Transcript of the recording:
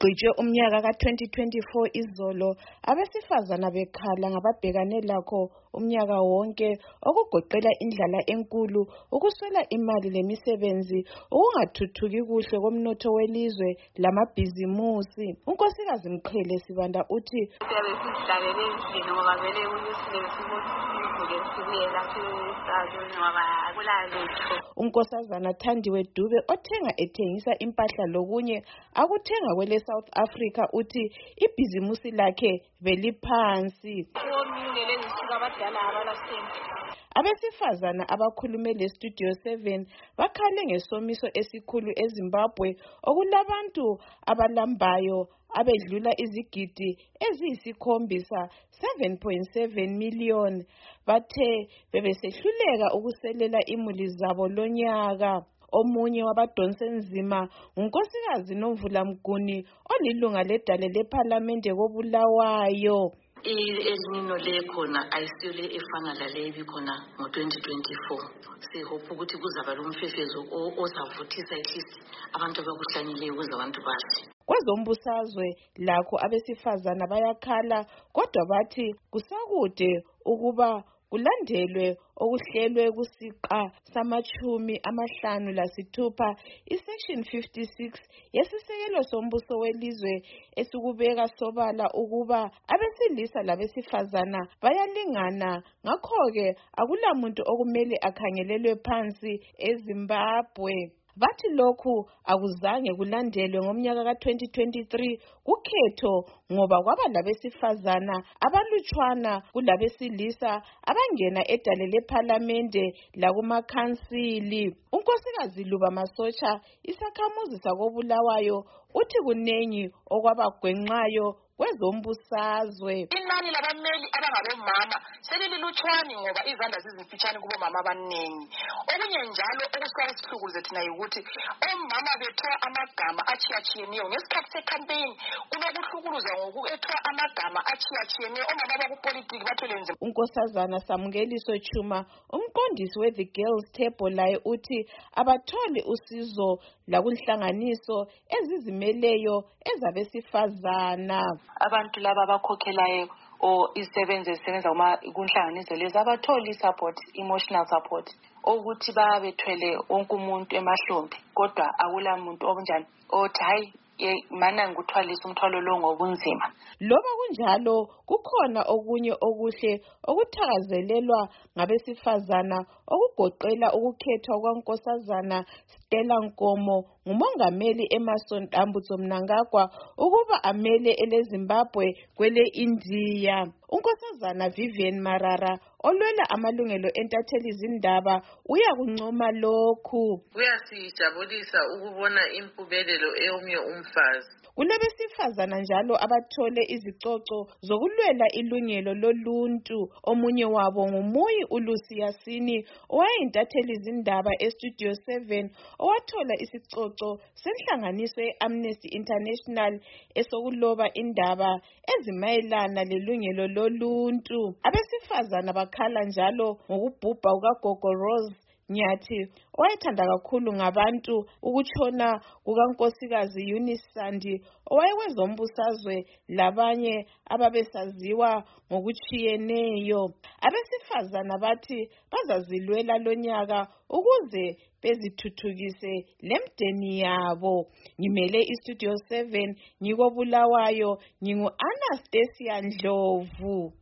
Kugqitshwe umnyaka ka-2024 izolo, abesifazana bekhala ngababhekane lakho umnyaka wonke okugoqela indlala enkulu, ukuswela imali lemisebenzi, ukungathuthuki kuhle komnotho welizwe lamabhizimusi. uNkosikazi Mqhele Sibanda uthi siyabe sidlalele endlini ngoba vele sivuke sibuye lapho ngoba akulalutho. uNkosazana Thandiwe Dube othenga ethengisa impahla lokunye akuthenga kwele South Africa uthi ibhizimusi lakhe beliphansi. Abesifazana abakhulume leStudio 7 bakhale ngesomiso esikhulu eZimbabwe okulabantu abalambayo abedlula izigidi eziyisikhombisa 7.7 million bathe bebesehluleka ukuselela imuli zabo lonyaka. Omunye wabadonse nzima uNkosikazi Nomvula Mguni olilunga ledale lePhalamende koBulawayo. Elimino lekhona ayisiyole efana lale ebikhona ngo-2024. Sihope ukuthi kuzaba lomfefezo ozavuthisa at least abantu abakuhlanyeleyo ukuze abantu bazi. Kwezombusazwe lakho abesifazana bayakhala kodwa bathi kusakude ukuba kulandelwe okuhlelwe kusiqa sama-56 isection 56 yesisekelo sombuso welizwe esikubeka sobala ukuba abesilisa labesifazana bayalingana. Ngakho-ke akulamuntu okumele akhangelelwe phansi eZimbabwe. Bathi lokhu akuzange kulandelwe ngomnyaka ka-2023 kukhetho ngoba kwaba labesifazana abalutshwana kulabesilisa abangena edale lePhalamende lakumakhansili. uNkosikazi Luba Masotsha isakhamuzi sakoBulawayo uthi kunengi okwabagwenxayo kwezombusazwe. Inani labameli abangabomama selililutshwani ngoba izandla zizimfitshane kubomama abaningi. Okunye njalo okusala sihlukuze thina ukuthi omama bethiwa amagama achiyachiyeneyo ngesikhathi se-campaign kunokuhlukuluza ngokuethwa amagama achiyachiyeneyo omama bakupolitiki bathwele nzima. uNkosazana Samukeliso Chuma umqondisi we-The Girls Table laye uthi abatholi usizo lakunhlanganiso ezizimeleyo ezabesifazana. Abantu laba abakhokhelayo izisebenzi ezisebenza kunhlanganiso lezi abatholi support, emotional support, ukuthi babethwele wonke umuntu emahlombe kodwa akula muntu okunjani othi hayi mana ngikuthwalisa umthwalo lo ngobunzima. Loba kunjalo kukhona okunye okuhle okuthakazelelwa ngabesifazana okugoqela ukukhethwa kwaNkosazana Stella Nkomo ngumongameli Emmerson Tambutso Mnangagwa ukuba amele eleZimbabwe kwele India. uNkosazana Vivian Marara olwela amalungelo entatheli izindaba uyakuncoma lokhu. Kuyasijabulisa ukubona impumelelo eyomnye umfazi. Kulabesifazana njalo abathole izicoco zokulwela ilungelo loluntu. Omunye wabo ngumuyi uLucy Yasini owayintatheli izindaba eStudio 7 owathola isicoco senhlanganiso yeAmnesty International esokuloba indaba ezimayelana lelungelo loluntu. Abesifazana bakhala njalo ngokubhubha kukaGogo Rose Nyathi owayethanda kakhulu ngabantu ukutshona kukaNkosikazi Eunice Sandi owayewezombusazwe labanye ababesaziwa ngokutshiyeneyo. Abesifazana bathi bazazilwela lonyaka ukuze bezithuthukise lemdeni yabo. Ngimele iStudio 7 ngikoBulawayo, ngingu-Anastasia Ndlovu.